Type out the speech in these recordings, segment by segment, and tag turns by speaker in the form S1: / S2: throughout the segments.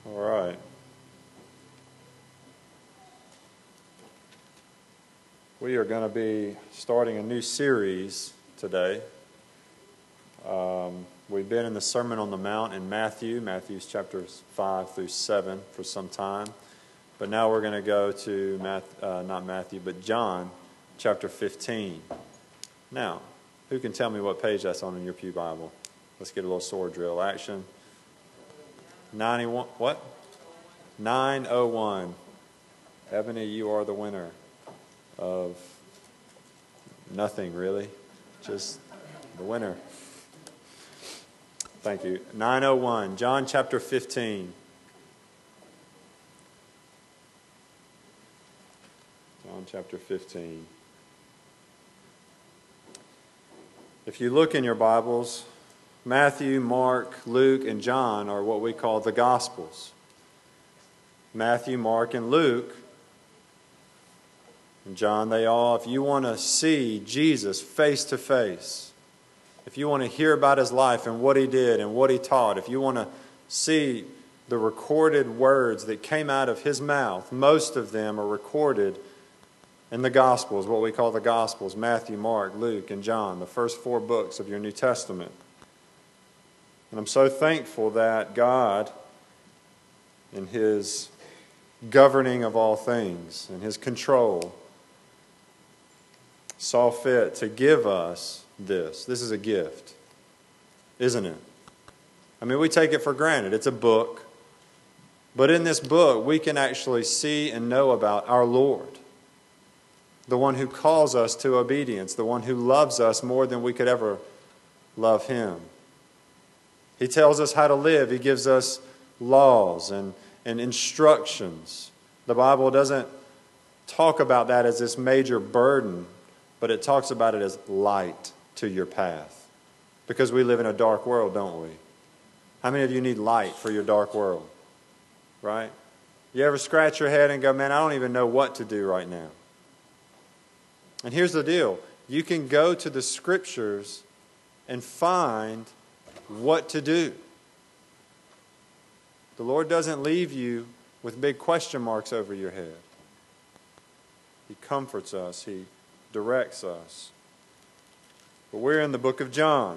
S1: All right. We are going to be starting a new series today. We've been in the Sermon on the Mount in Matthew's chapters 5 through 7 for some time. But now we're going to go to John chapter 15. Now, who can tell me what page that's on in your pew Bible? Let's get a little sword drill action. 91, what? 901. Ebony, you are the winner of nothing, really. Just the winner. Thank you. 901, John chapter 15. John chapter 15. If you look in your Bibles, Matthew, Mark, Luke, and John are what we call the Gospels. Matthew, Mark, and Luke, and John, if you want to see Jesus face to face, if you want to hear about his life and what he did and what he taught, if you want to see the recorded words that came out of his mouth, most of them are recorded in the Gospels, what we call the Gospels, Matthew, Mark, Luke, and John, the first 4 books of your New Testament. And I'm so thankful that God, in his governing of all things and his control, saw fit to give us this. This is a gift, isn't it? I mean, we take it for granted. It's a book. But in this book, we can actually see and know about our Lord, the one who calls us to obedience, the one who loves us more than we could ever love him. He tells us how to live. He gives us laws and instructions. The Bible doesn't talk about that as this major burden, but it talks about it as light to your path. Because we live in a dark world, don't we? How many of you need light for your dark world? Right? You ever scratch your head and go, man, I don't even know what to do right now. And here's the deal. You can go to the Scriptures and find what to do. The Lord doesn't leave you with big question marks over your head. He comforts us. He directs us. But we're in the book of John.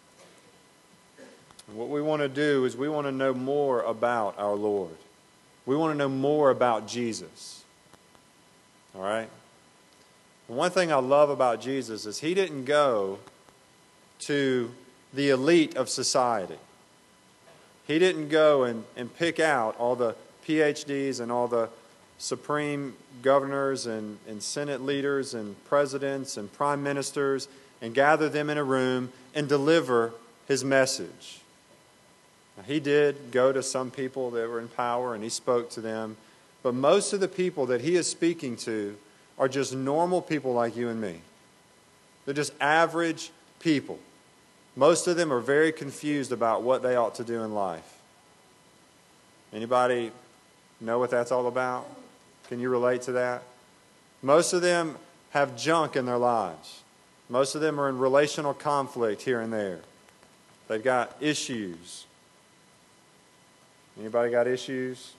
S1: And what we want to do is we want to know more about our Lord. We want to know more about Jesus. All right? And one thing I love about Jesus is he didn't go to the elite of society. He didn't go and pick out all the PhDs and all the supreme governors and Senate leaders and presidents and prime ministers and gather them in a room and deliver his message. Now, he did go to some people that were in power and he spoke to them. But most of the people that he is speaking to are just normal people like you and me. They're just average people. Most of them are very confused about what they ought to do in life. Anybody know what that's all about? Can you relate to that? Most of them have junk in their lives. Most of them are in relational conflict here and there. They've got issues. Anybody got issues?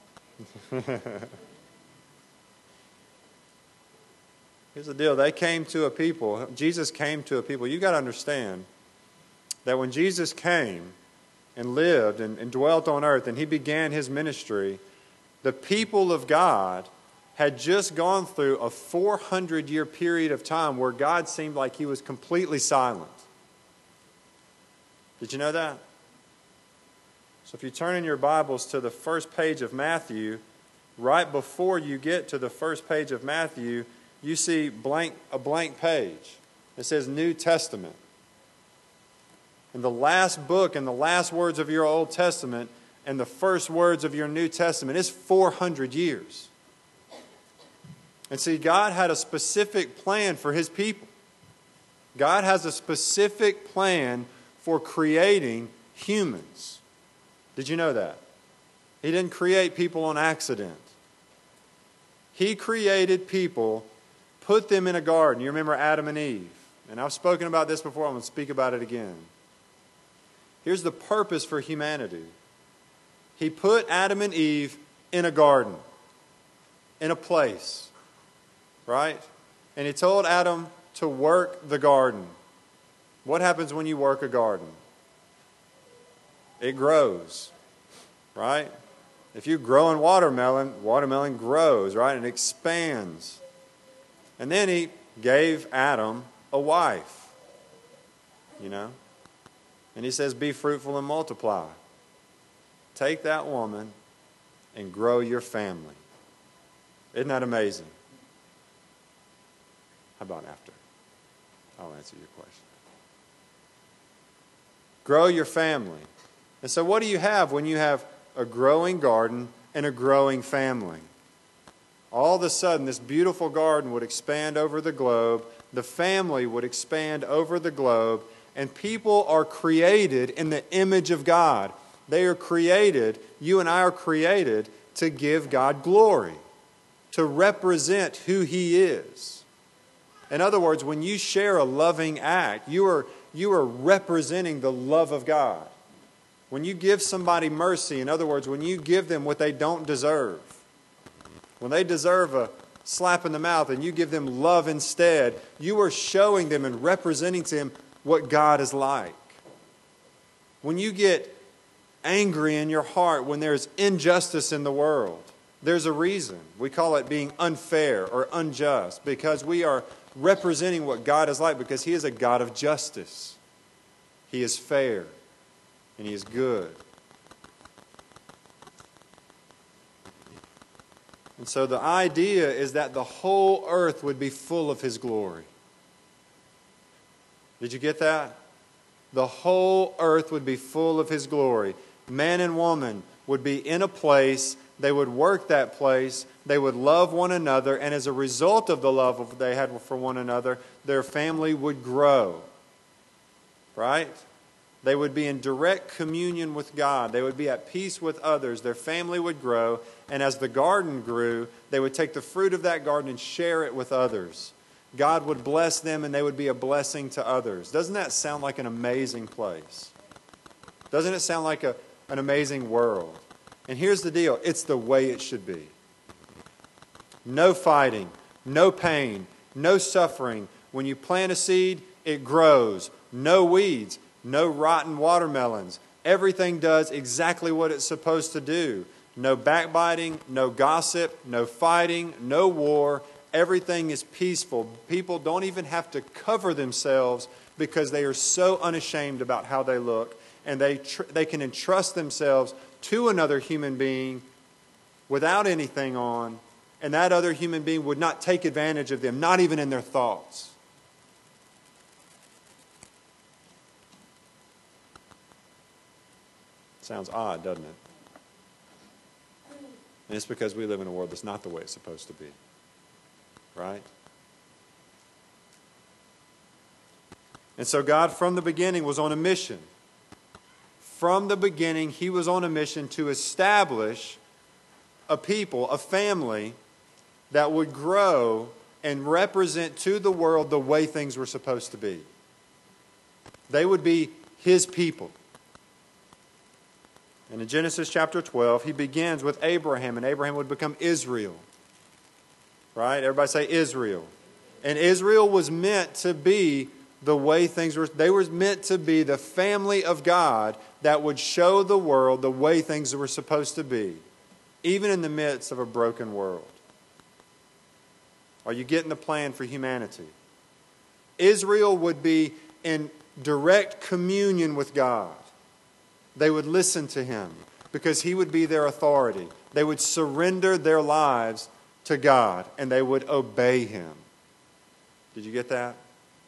S1: Here's the deal. Jesus came to a people. You've got to understand that when Jesus came and lived and dwelt on earth and he began his ministry, the people of God had just gone through a 400-year period of time where God seemed like he was completely silent. Did you know that? So if you turn in your Bibles to the first page of Matthew, right before you get to the first page of Matthew, you see a blank page. It says New Testament. And the last book and the last words of your Old Testament and the first words of your New Testament is 400 years. And see, God had a specific plan for his people. God has a specific plan for creating humans. Did you know that? He didn't create people on accident. He created people, put them in a garden. You remember Adam and Eve. And I've spoken about this before. I'm going to speak about it again. Here's the purpose for humanity. He put Adam and Eve in a garden, in a place, right? And He told Adam to work the garden. What happens when you work a garden? It grows, right? If you're growing watermelon, watermelon grows, right? And expands. And then He gave Adam a wife, you know? And He says, be fruitful and multiply. Take that woman and grow your family. Isn't that amazing? How about after? I'll answer your question. Grow your family. And so what do you have when you have a growing garden and a growing family? All of a sudden, this beautiful garden would expand over the globe. The family would expand over the globe. And people are created in the image of God. They are created, you and I are created to give God glory, to represent who He is. In other words, when you share a loving act, you are representing the love of God. When you give somebody mercy, in other words, when you give them what they don't deserve, when they deserve a slap in the mouth and you give them love instead, you are showing them and representing to them what God is like. When you get angry in your heart, when there's injustice in the world, there's a reason. We call it being unfair or unjust, because we are representing what God is like, because He is a God of justice. He is fair and He is good. And so the idea is that the whole earth would be full of His glory. Did you get that? The whole earth would be full of His glory. Man and woman would be in a place. They would work that place. They would love one another. And as a result of the love they had for one another, their family would grow. Right? They would be in direct communion with God. They would be at peace with others. Their family would grow. And as the garden grew, they would take the fruit of that garden and share it with others. God would bless them and they would be a blessing to others. Doesn't that sound like an amazing place? Doesn't it sound like an amazing world? And here's the deal. It's the way it should be. No fighting, no pain, no suffering. When you plant a seed, it grows. No weeds, no rotten watermelons. Everything does exactly what it's supposed to do. No backbiting, no gossip, no fighting, no war. Everything is peaceful. People don't even have to cover themselves because they are so unashamed about how they look. And they can entrust themselves to another human being without anything on. And that other human being would not take advantage of them, not even in their thoughts. Sounds odd, doesn't it? And it's because we live in a world that's not the way it's supposed to be. Right? And so God, from the beginning, was on a mission. From the beginning, He was on a mission to establish a people, a family, that would grow and represent to the world the way things were supposed to be. They would be His people. And in Genesis chapter 12, He begins with Abraham, and Abraham would become Israel. Right? Everybody say Israel. And Israel was meant to be the way things were. They were meant to be the family of God that would show the world the way things were supposed to be, even in the midst of a broken world. Are you getting the plan for humanity? Israel would be in direct communion with God. They would listen to Him because He would be their authority. They would surrender their lives to God, and they would obey Him. Did you get that?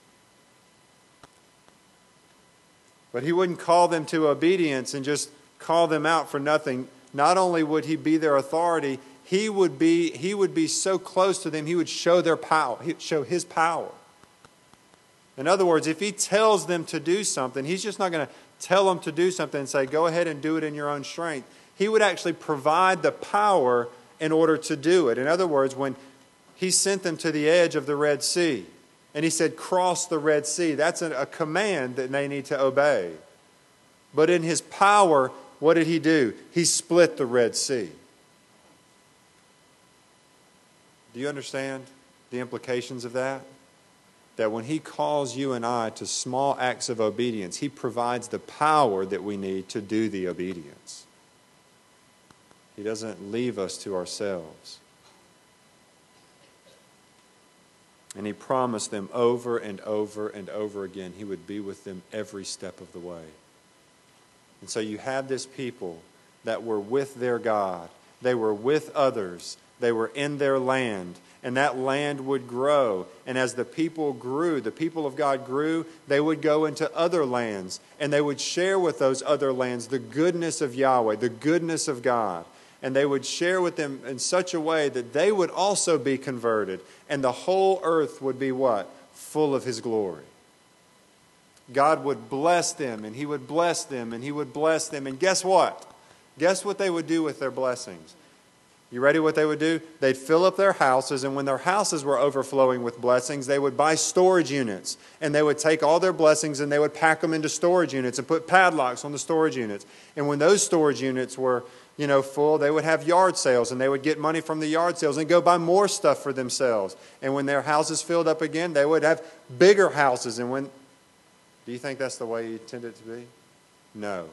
S1: But He wouldn't call them to obedience and just call them out for nothing. Not only would He be their authority, He would be so close to them, He would show their power. He'd show His power. In other words, if He tells them to do something, He's just not going to tell them to do something and say, go ahead and do it in your own strength. He would actually provide the power in order to do it. In other words, when He sent them to the edge of the Red Sea, and He said, cross the Red Sea, that's a command that they need to obey. But in His power, what did He do? He split the Red Sea. Do you understand the implications of that? That when He calls you and I to small acts of obedience, He provides the power that we need to do the obedience. He doesn't leave us to ourselves. And He promised them over and over and over again He would be with them every step of the way. And so you had this people that were with their God. They were with others. They were in their land. And that land would grow. And as the people grew, the people of God grew, they would go into other lands. And they would share with those other lands the goodness of Yahweh, the goodness of God. And they would share with them in such a way that they would also be converted. And the whole earth would be what? Full of His glory. God would bless them, and He would bless them, and He would bless them. And guess what? Guess what they would do with their blessings? You ready what they would do? They'd fill up their houses, and when their houses were overflowing with blessings, they would buy storage units. And they would take all their blessings and they would pack them into storage units and put padlocks on the storage units. And when those storage units were full, they would have yard sales, and they would get money from the yard sales and go buy more stuff for themselves. And when their houses filled up again, they would have bigger houses. And do you think that's the way He intended it to be? No.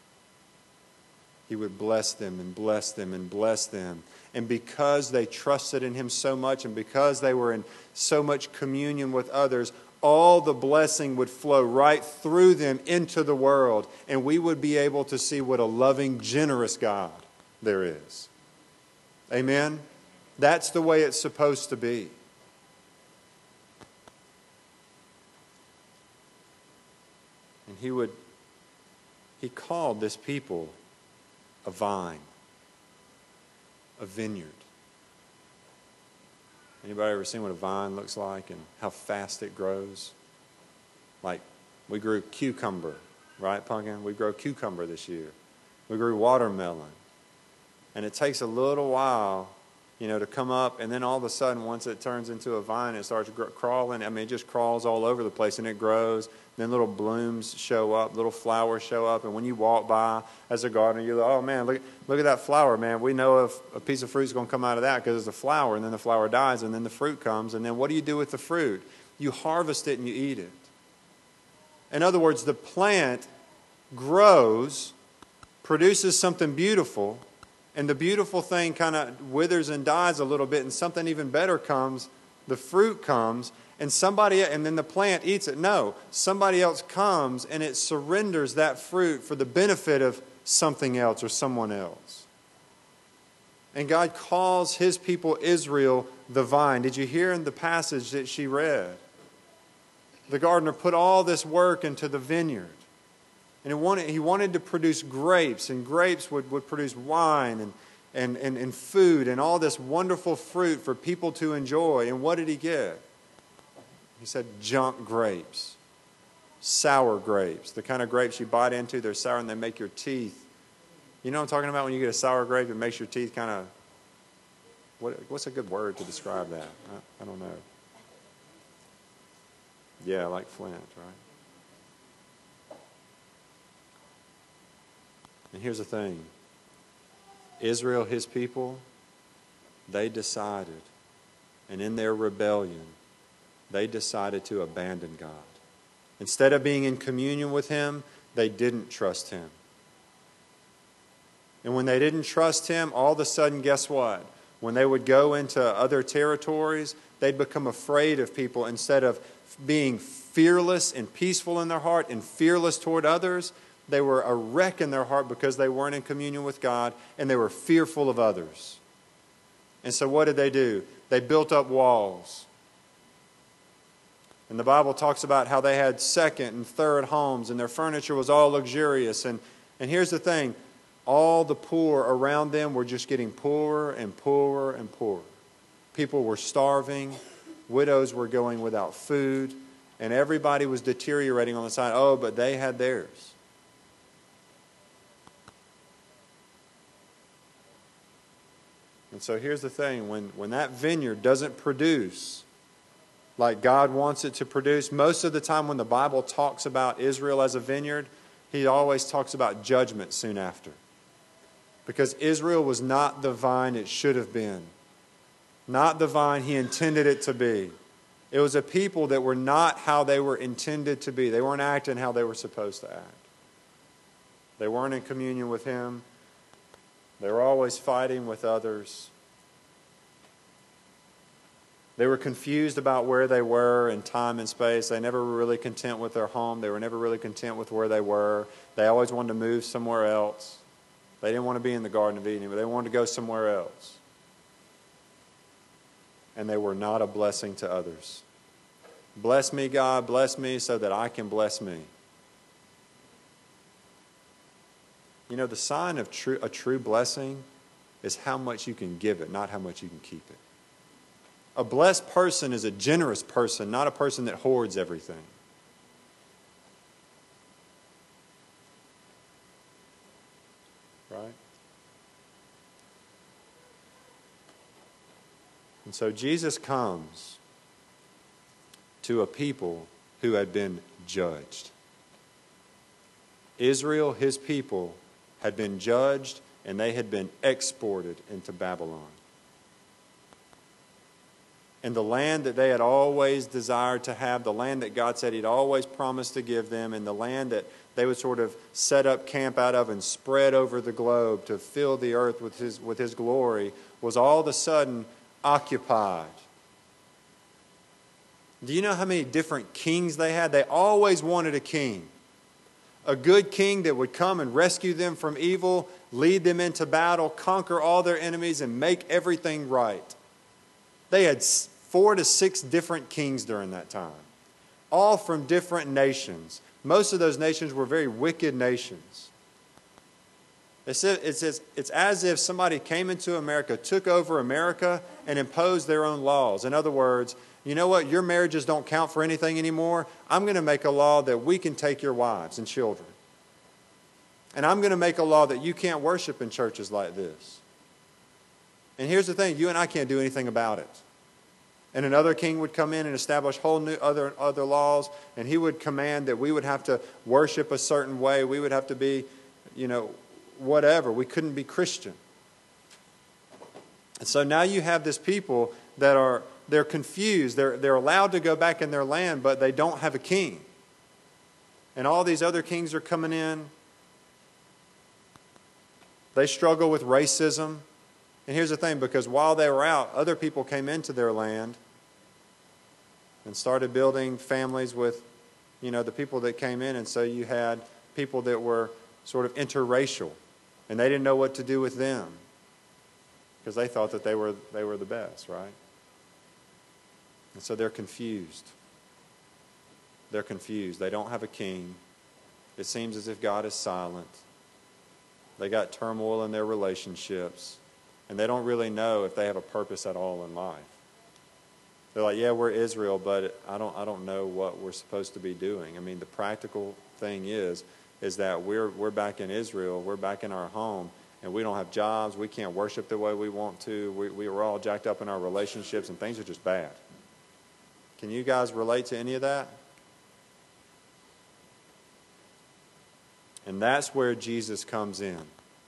S1: He would bless them and bless them and bless them. And because they trusted in Him so much, and because they were in so much communion with others, all the blessing would flow right through them into the world. And we would be able to see what a loving, generous God there is. Amen? That's the way it's supposed to be. And He called this people a vine, a vineyard. Anybody ever seen what a vine looks like and how fast it grows? Like, we grew cucumber, right, Pumpkin? We grew cucumber this year. We grew watermelon. And it takes a little while, to come up, and then all of a sudden, once it turns into a vine, it starts crawling. I mean, it just crawls all over the place, and it grows. Then little blooms show up, little flowers show up, and when you walk by as a gardener, you're like, oh man, look at that flower, man. We know if a piece of fruit is going to come out of that because it's a flower, and then the flower dies, and then the fruit comes, and then what do you do with the fruit? You harvest it and you eat it. In other words, the plant grows, produces something beautiful, and the beautiful thing kind of withers and dies a little bit, and something even better comes, the fruit comes, and then the plant eats it. No, somebody else comes and it surrenders that fruit for the benefit of something else or someone else. And God calls His people Israel the vine. Did you hear in the passage that she read? The gardener put all this work into the vineyard. And he wanted to produce grapes, and grapes would produce wine and food and all this wonderful fruit for people to enjoy. And what did He get? He said junk grapes, sour grapes, the kind of grapes you bite into, they're sour and they make your teeth. You know what I'm talking about when you get a sour grape, it makes your teeth kind of, what's a good word to describe that? I don't know. Yeah, like Flint, right? And here's the thing. Israel, His people, they decided, and in their rebellion, they decided to abandon God. Instead of being in communion with Him, they didn't trust Him. And when they didn't trust Him, all of a sudden, guess what? When they would go into other territories, they'd become afraid of people. Instead of being fearless and peaceful in their heart and fearless toward others, they were a wreck in their heart because they weren't in communion with God, and they were fearful of others. And so what did they do? They built up walls. And the Bible talks about how they had second and third homes, and their furniture was all luxurious. And here's the thing. All the poor around them were just getting poorer and poorer and poorer. People were starving. Widows were going without food. And everybody was deteriorating on the side. Oh, but they had theirs. And so here's the thing. When that vineyard doesn't produce like God wants it to produce, most of the time when the Bible talks about Israel as a vineyard, he always talks about judgment soon after. Because Israel was not the vine it should have been. Not the vine he intended it to be. It was a people that were not how they were intended to be. They weren't acting how they were supposed to act. They weren't in communion with him. They were always fighting with others. They were confused about where they were in time and space. They never were really content with their home. They were never really content with where they were. They always wanted to move somewhere else. They didn't want to be in the Garden of Eden, but they wanted to go somewhere else. And they were not a blessing to others. Bless me, God, bless me so that I can bless me. You know, the sign of a true blessing is how much you can give it, not how much you can keep it. A blessed person is a generous person, not a person that hoards everything. Right? And so Jesus comes to a people who had been judged. Israel, his people, had been judged and they had been exported into Babylon. And the land that they had always desired to have, the land that God said he'd always promised to give them, and the land that they would sort of set up camp out of and spread over the globe to fill the earth with his glory, was all of a sudden occupied. Do you know how many different kings they had? They always wanted a king. A good king that would come and rescue them from evil, lead them into battle, conquer all their enemies, and make everything right. They had 4 to 6 different kings during that time, all from different nations. Most of those nations were very wicked nations. It's as if somebody came into America, took over America, and imposed their own laws. In other words, you know what? Your marriages don't count for anything anymore. I'm going to make a law that we can take your wives and children. And I'm going to make a law that you can't worship in churches like this. And here's the thing, you and I can't do anything about it. And another king would come in and establish whole new other laws, and he would command that we would have to worship a certain way. We would have to be, whatever. We couldn't be Christian. And so now you have this people that they're confused. They're allowed to go back in their land, but they don't have a king. And all these other kings are coming in. They struggle with racism. And here's the thing, because while they were out, other people came into their land and started building families with, the people that came in. And so you had people that were sort of interracial, and they didn't know what to do with them because they thought that they were the best, right? And so they're confused. They're confused. They don't have a king. It seems as if God is silent. They got turmoil in their relationships. And they don't really know if they have a purpose at all in life. They're like, yeah, we're Israel, but I don't know what we're supposed to be doing. I mean, the practical thing is that we're back in Israel, we're back in our home, and we don't have jobs, we can't worship the way we want to, we were all jacked up in our relationships, and things are just bad. Can you guys relate to any of that? And that's where Jesus comes in.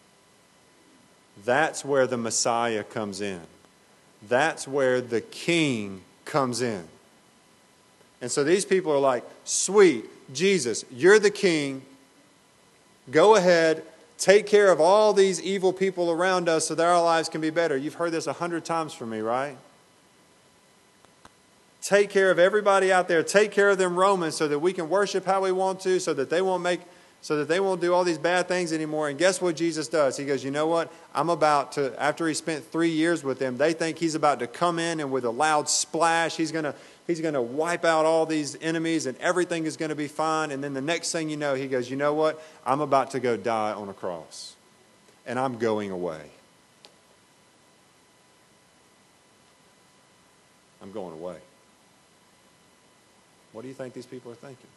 S1: That's where the Messiah comes in. That's where the King comes in. And so these people are like, sweet, Jesus, you're the King. Go ahead, take care of all these evil people around us so that our lives can be better. You've heard this 100 times from me, right? Take care of everybody out there. Take care of them Romans so that we can worship how we want to, so that they won't do all these bad things anymore. And guess what Jesus does? He goes, you know what? I'm about to, after he spent 3 years with them, they think he's about to come in and with a loud splash, he's going to wipe out all these enemies and everything is going to be fine. And then the next thing you know, he goes, you know what? I'm about to go die on a cross. And I'm going away. I'm going away. What do you think these people are thinking?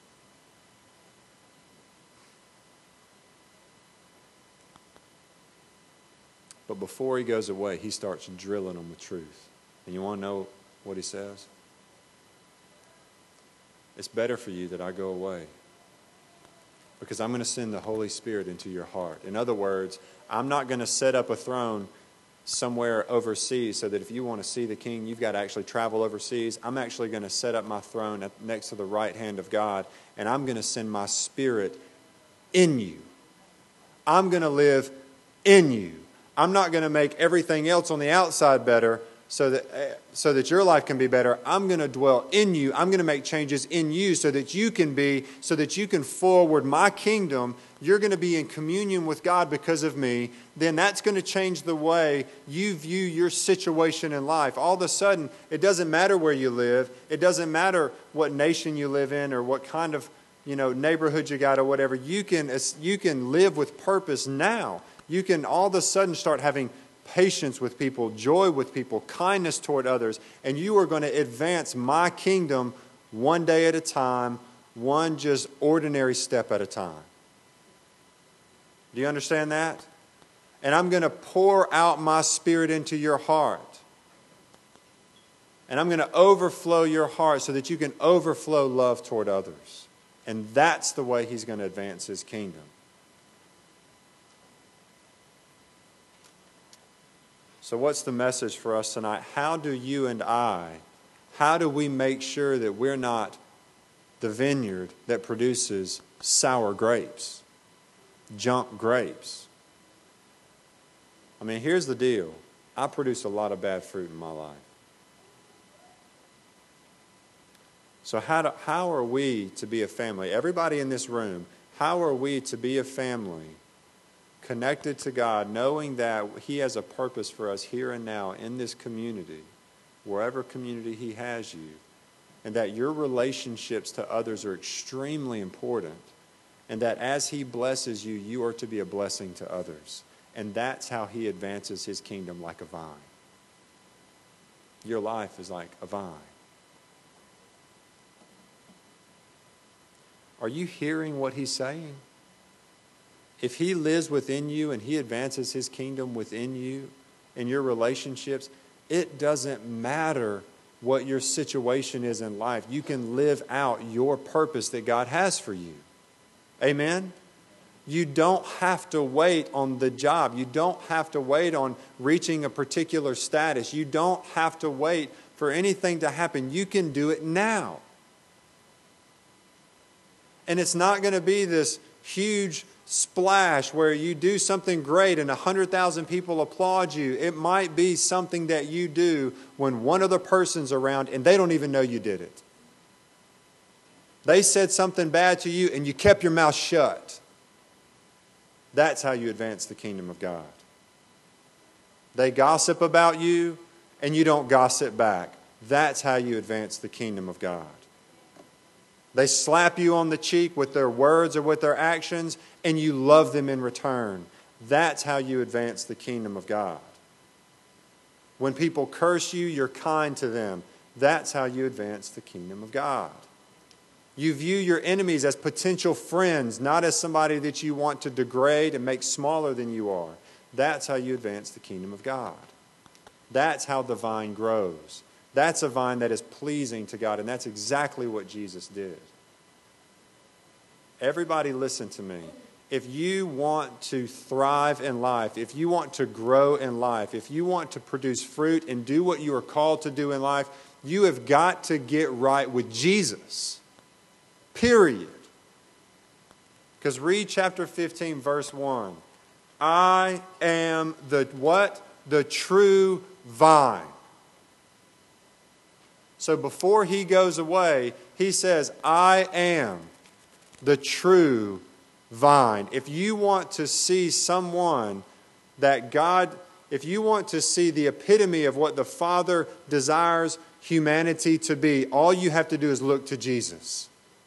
S1: But before he goes away, he starts drilling them with truth. And you want to know what he says? It's better for you that I go away. because I'm going to send the Holy Spirit into your heart. In other words, I'm not going to set up a throne somewhere overseas so that if you want to see the King, you've got to actually travel overseas. I'm actually going to set up my throne next to the right hand of God, and I'm going to send my Spirit in you. I'm going to live in you. I'm not going to make everything else on the outside better so that your life can be better. I'm going to dwell in you. I'm going to make changes in you so that you can forward my kingdom. You're going to be in communion with God because of me. Then that's going to change the way you view your situation in life. All of a sudden, it doesn't matter where you live. It doesn't matter what nation you live in or what kind of neighborhood you got or whatever. You can live with purpose now. You can all of a sudden start having patience with people, joy with people, kindness toward others, and you are going to advance my kingdom one day at a time, one just ordinary step at a time. Do you understand that? And I'm going to pour out my Spirit into your heart. And I'm going to overflow your heart so that you can overflow love toward others. And that's the way He's going to advance His kingdom. So what's the message for us tonight? How do you and how do we make sure that we're not the vineyard that produces sour grapes, junk grapes? I mean, here's the deal. I produce a lot of bad fruit in my life. So how are we to be a family? Everybody in this room, how are we to be a family connected to God, knowing that He has a purpose for us here and now in this community, wherever community He has you, and that your relationships to others are extremely important, and that as He blesses you, you are to be a blessing to others. And that's how He advances His kingdom, like a vine. Your life is like a vine. Are you hearing what He's saying? If He lives within you and He advances His kingdom within you in your relationships, it doesn't matter what your situation is in life. You can live out your purpose that God has for you. Amen? You don't have to wait on the job. You don't have to wait on reaching a particular status. You don't have to wait for anything to happen. You can do it now. And it's not going to be this huge splash where you do something great and 100,000 people applaud you. It might be something that you do when one other person's around and they don't even know you did it. They said something bad to you and you kept your mouth shut. That's how you advance the kingdom of God. They gossip about you and you don't gossip back. That's how you advance the kingdom of God. They slap you on the cheek with their words or with their actions, and you love them in return. That's how you advance the kingdom of God. When people curse you, you're kind to them. That's how you advance the kingdom of God. You view your enemies as potential friends, not as somebody that you want to degrade and make smaller than you are. That's how you advance the kingdom of God. That's how the vine grows. That's a vine that is pleasing to God, and that's exactly what Jesus did. Everybody listen to me. If you want to thrive in life, if you want to grow in life, if you want to produce fruit and do what you are called to do in life, you have got to get right with Jesus. Period. Because read chapter 15, verse 1. I am the what? The true vine. So before He goes away, He says, I am the true vine. If you want to see someone that God, if you want to see the epitome of what the Father desires humanity to be, all you have to do is look to Jesus.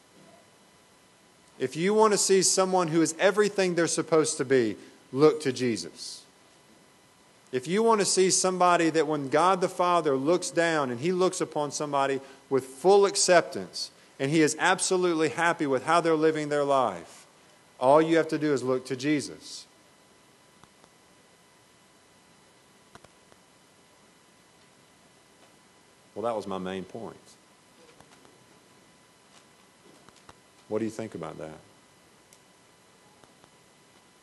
S1: If you want to see someone who is everything they're supposed to be, look to Jesus. If you want to see somebody that when God the Father looks down and He looks upon somebody with full acceptance and He is absolutely happy with how they're living their life, all you have to do is look to Jesus. Well, that was my main point. What do you think about that?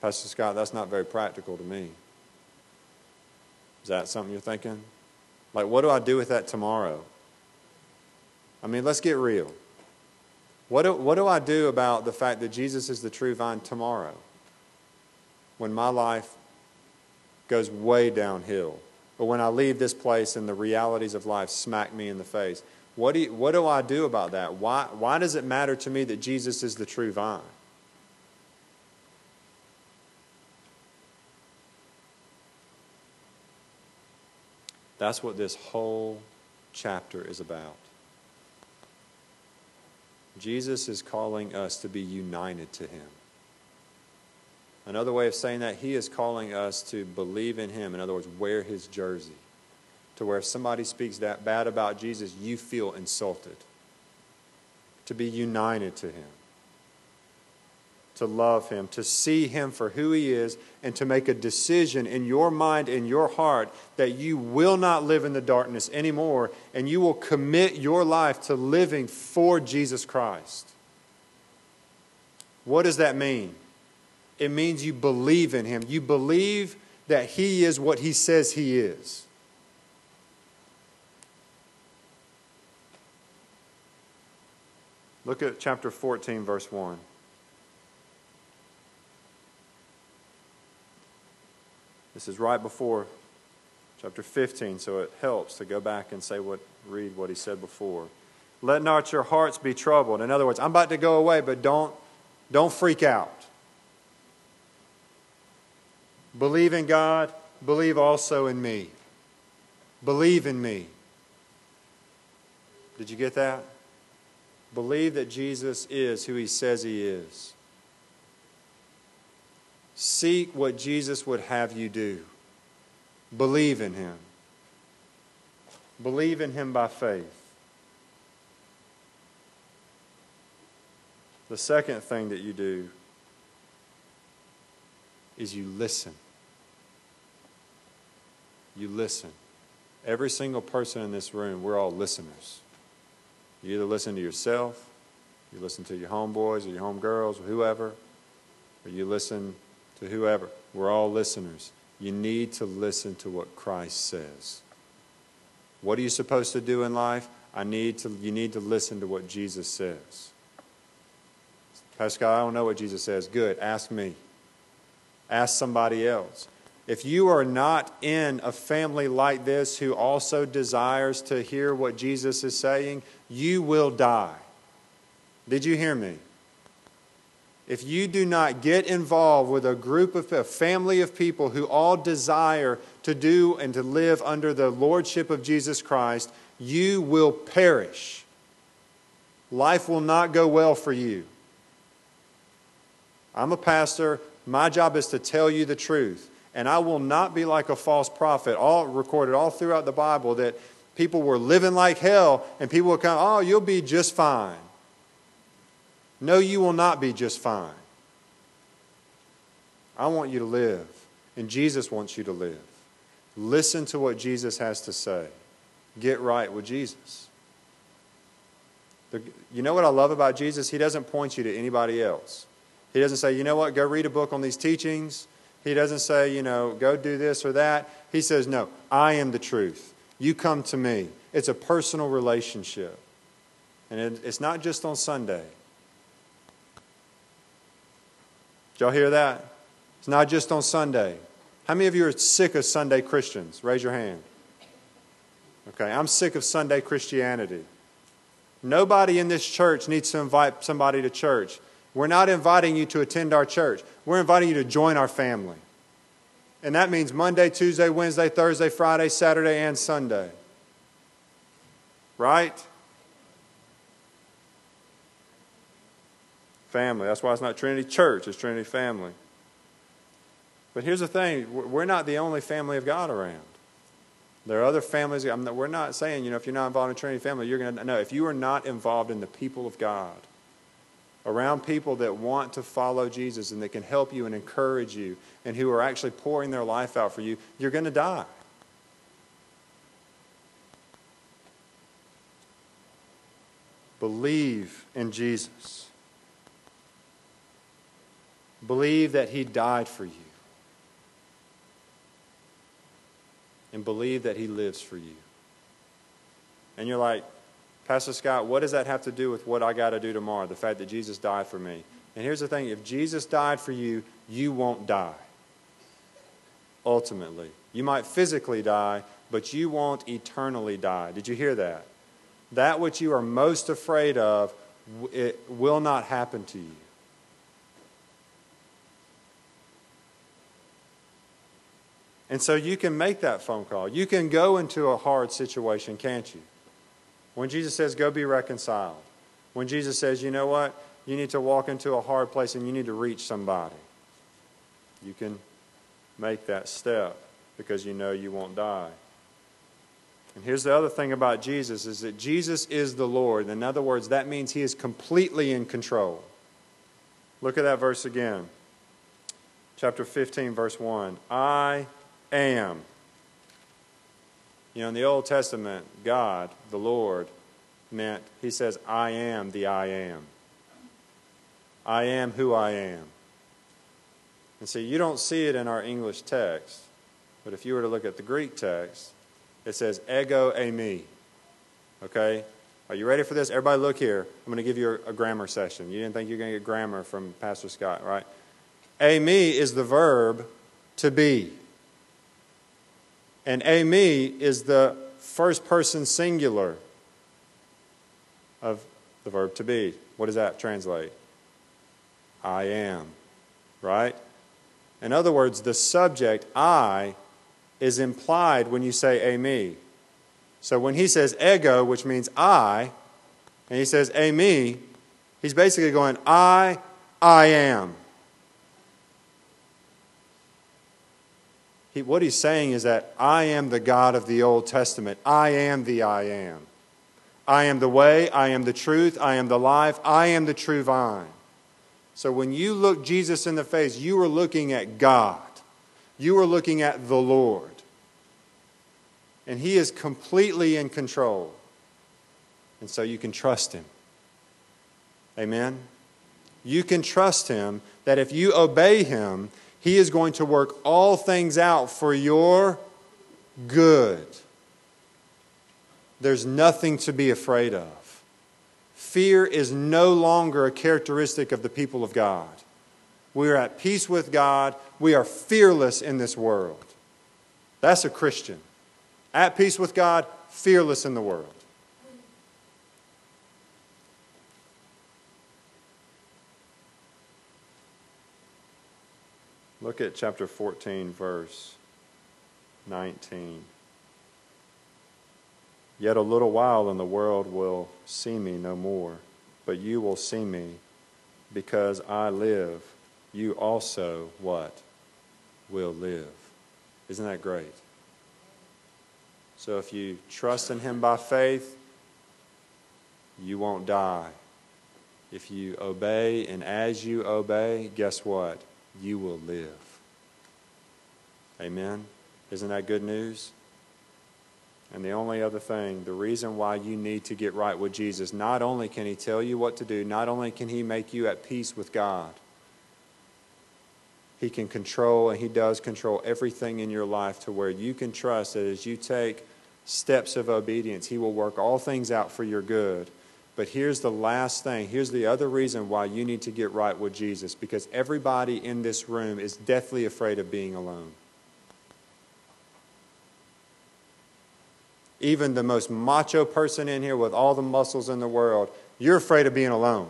S1: Pastor Scott, that's not very practical to me. Is that something you're thinking? Like, what do I do with that tomorrow? I mean, let's get real. What do I do about the fact that Jesus is the true vine tomorrow when my life goes way downhill? Or when I leave this place and the realities of life smack me in the face? What do I do about that? Why does it matter to me that Jesus is the true vine? That's what this whole chapter is about. Jesus is calling us to be united to Him. Another way of saying that, He is calling us to believe in Him. In other words, wear His jersey. To where if somebody speaks that bad about Jesus, you feel insulted. To be united to Him. To love Him. To see Him for who He is. And to make a decision in your mind, in your heart, that you will not live in the darkness anymore. And you will commit your life to living for Jesus Christ. What does that mean? It means you believe in Him. You believe that He is what He says He is. Look at chapter 14, verse 1. This is right before chapter 15, so it helps to go back and read what he said before. Let not your hearts be troubled. In other words, I'm about to go away, but don't freak out. Believe in God, believe also in me. Believe in me. Did you get that? Believe that Jesus is who He says He is. Seek what Jesus would have you do. Believe in Him. Believe in Him by faith. The second thing that you do is you listen. You listen. Every single person in this room, we're all listeners. You either listen to yourself, you listen to your homeboys or your homegirls or whoever, or you listen to whoever. We're all listeners. You need to listen to what Christ says. What are you supposed to do in life? You need to listen to what Jesus says. Pastor, I don't know what Jesus says. Good. Ask me. Ask somebody else. If you are not in a family like this who also desires to hear what Jesus is saying, you will die. Did you hear me? If you do not get involved with a family of people who all desire to do and to live under the lordship of Jesus Christ, you will perish. Life will not go well for you. I'm a pastor. My job is to tell you the truth. And I will not be like a false prophet, all recorded all throughout the Bible, that people were living like hell and people would come, oh, you'll be just fine. No, you will not be just fine. I want you to live, and Jesus wants you to live. Listen to what Jesus has to say. Get right with Jesus. You know what I love about Jesus? He doesn't point you to anybody else. He doesn't say, you know what, go read a book on these teachings. He doesn't say, go do this or that. He says, no, I am the truth. You come to me. It's a personal relationship. And it's not just on Sunday. Did y'all hear that? It's not just on Sunday. How many of you are sick of Sunday Christians? Raise your hand. Okay, I'm sick of Sunday Christianity. Nobody in this church needs to invite somebody to church. We're not inviting you to attend our church. We're inviting you to join our family. And that means Monday, Tuesday, Wednesday, Thursday, Friday, Saturday, and Sunday. Right? Family. That's why it's not Trinity Church. It's Trinity Family. But here's the thing. We're not the only family of God around. There are other families. We're not saying, if you're not involved in Trinity Family, you're going to... No, if you are not involved in the people of God, around people that want to follow Jesus and that can help you and encourage you and who are actually pouring their life out for you, you're going to die. Believe in Jesus. Believe that He died for you. And believe that He lives for you. And you're like, Pastor Scott, what does that have to do with what I got to do tomorrow? The fact that Jesus died for me. And here's the thing. If Jesus died for you, you won't die. Ultimately. You might physically die, but you won't eternally die. Did you hear that? That which you are most afraid of, it will not happen to you. And so you can make that phone call. You can go into a hard situation, can't you? When Jesus says, go be reconciled. When Jesus says, you know what? You need to walk into a hard place and you need to reach somebody. You can make that step because you know you won't die. And here's the other thing about Jesus is that Jesus is the Lord. In other words, that means He is completely in control. Look at that verse again. Chapter 15, verse 1. I am. You know, in the Old Testament, God, the Lord, meant, He says, I am the I am. I am who I am. And see, you don't see it in our English text, but if you were to look at the Greek text, it says, ego eimi. Okay? Are you ready for this? Everybody look here. I'm going to give you a grammar session. You didn't think you were going to get grammar from Pastor Scott, right? Eimi is the verb to be. And eimi is the first person singular of the verb to be. What does that translate? I am. Right? In other words, the subject, I, is implied when you say eimi. So when He says ego, which means I, and He says eimi, He's basically going, I am. What He's saying is that I am the God of the Old Testament. I am the I am. I am the way, I am the truth, I am the life, I am the true vine. So when you look Jesus in the face, you are looking at God. You are looking at the Lord. And He is completely in control. And so you can trust Him. Amen? You can trust Him that if you obey Him, He is going to work all things out for your good. There's nothing to be afraid of. Fear is no longer a characteristic of the people of God. We are at peace with God. We are fearless in this world. That's a Christian. At peace with God, fearless in the world. Look at chapter 14, verse 19. Yet a little while and the world will see me no more, but you will see me because I live. You also, what? Will live. Isn't that great? So if you trust in Him by faith, you won't die. If you obey, and as you obey, guess what? You will live. Amen? Isn't that good news? And the only other thing, the reason why you need to get right with Jesus, not only can He tell you what to do, not only can He make you at peace with God, He can control, and He does control everything in your life to where you can trust that as you take steps of obedience, He will work all things out for your good. But here's the last thing. Here's the other reason why you need to get right with Jesus, because everybody in this room is deathly afraid of being alone. Even the most macho person in here with all the muscles in the world, you're afraid of being alone.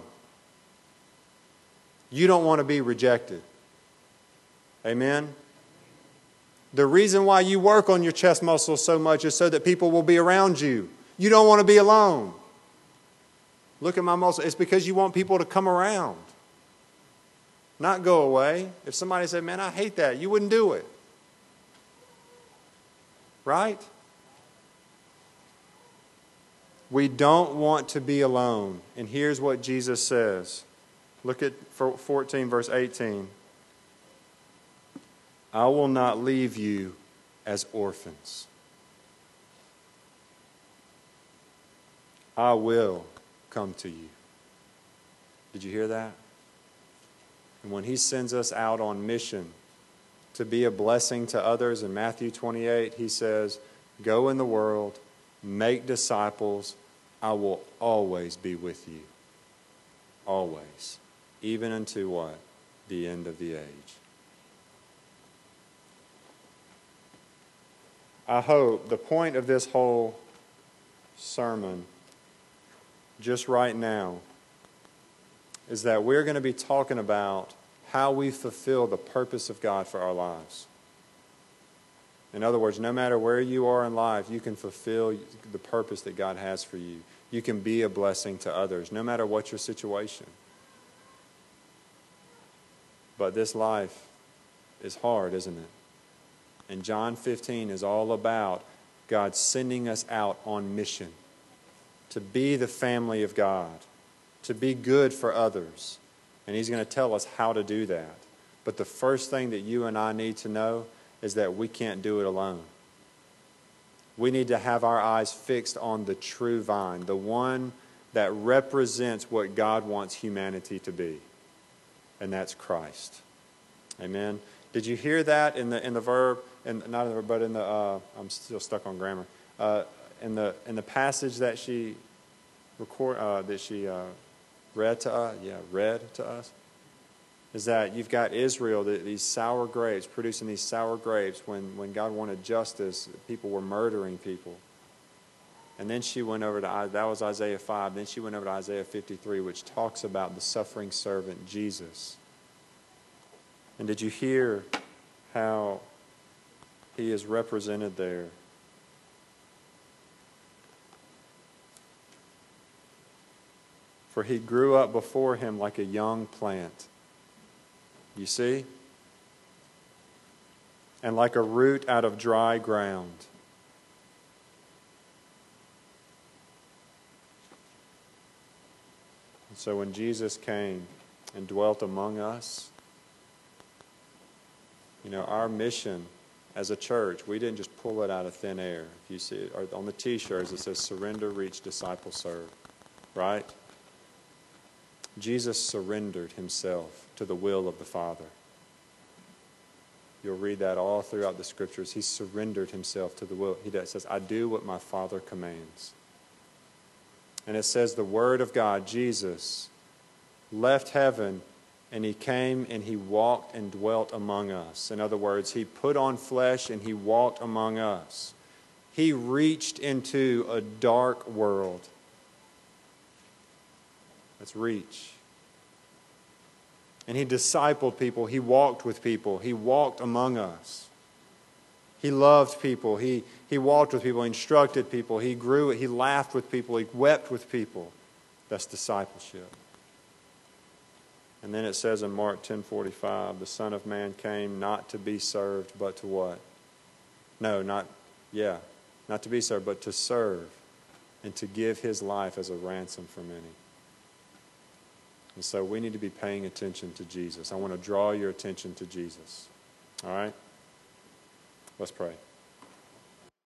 S1: You don't want to be rejected. Amen? The reason why you work on your chest muscles so much is so that people will be around you. You don't want to be alone. Look at my muscles. It's because you want people to come around, not go away. If somebody said, man, I hate that, you wouldn't do it. Right? We don't want to be alone. And here's what Jesus says. Look at 14, verse 18. I will not leave you as orphans. I will come to you. Did you hear that? And when He sends us out on mission to be a blessing to others, in Matthew 28, He says, go in the world, make disciples. I will always be with you. Always. Even unto what? The end of the age. I hope the point of this whole sermon, just right now, is that we're going to be talking about how we fulfill the purpose of God for our lives. In other words, no matter where you are in life, you can fulfill the purpose that God has for you. You can be a blessing to others, no matter what your situation. But this life is hard, isn't it? And John 15 is all about God sending us out on mission to be the family of God, to be good for others. And He's going to tell us how to do that. But the first thing that you and I need to know is that we can't do it alone. We need to have our eyes fixed on the true vine, the one that represents what God wants humanity to be. And that's Christ. Amen. Did you hear that in the verb? And not in the verb, but in the I'm still stuck on grammar. In the passage that she read to us, is that you've got Israel, these sour grapes, producing these sour grapes when God wanted justice, people were murdering people. And then she went over to, that was Isaiah 5, then she went over to Isaiah 53, which talks about the suffering servant, Jesus. And did you hear how He is represented there? For He grew up before Him like a young plant. You see? And like a root out of dry ground. And so when Jesus came and dwelt among us, our mission as a church, we didn't just pull it out of thin air. If you see it, or on the T-shirts it says, surrender, reach, disciple, serve. Right? Jesus surrendered Himself to the will of the Father. You'll read that all throughout the Scriptures. He surrendered Himself to the will. He says, I do what my Father commands. And it says the Word of God, Jesus, left heaven and He came and He walked and dwelt among us. In other words, He put on flesh and He walked among us. He reached into a dark world. Let's reach. And He discipled people. He walked with people. He walked among us. He loved people. He walked with people. He instructed people. He grew. He laughed with people. He wept with people. That's discipleship. And then it says in Mark 10:45, the Son of Man came not to be served, but to what? Not to be served, but to serve and to give His life as a ransom for many. And so we need to be paying attention to Jesus. I want to draw your attention to Jesus. All right? Let's pray.